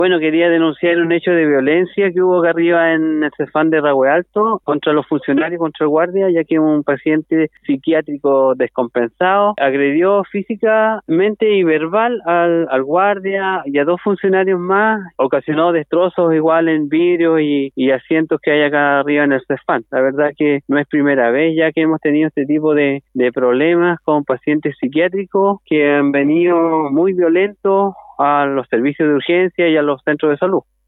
Bueno, quería denunciar un hecho de violencia que hubo acá arriba en el CEFAM de Rahue Alto contra los funcionarios, contra el guardia, ya que un paciente psiquiátrico descompensado agredió físicamente y verbal al guardia y a dos funcionarios más, ocasionó destrozos igual en vidrios y asientos que hay acá arriba en el CEFAM. La verdad que no es primera vez ya que hemos tenido este tipo de problemas con pacientes psiquiátricos que han venido muy violentos a los servicios de urgencia y a los centros de salud.